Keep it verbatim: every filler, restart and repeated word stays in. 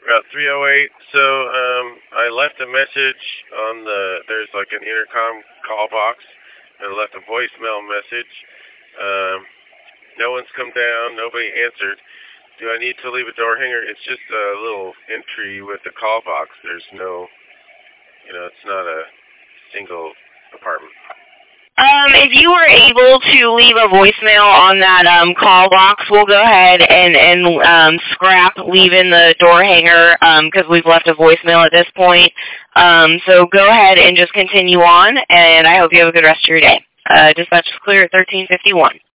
Route three oh eight. So um, I left a message on the, there's like an intercom call box. I left a voicemail message. Um, no one's come down. Nobody answered. Do I need to leave a door hanger? It's just a little entry with a call box. There's no, you know, it's not a single apartment. Um, if you were able to leave a voicemail on that um, call box, we'll go ahead and, and um, scrap leaving the door hanger because um, we've left a voicemail at this point. Um, so go ahead and just continue on, and I hope you have a good rest of your day. Uh, dispatch is clear at thirteen fifty-one.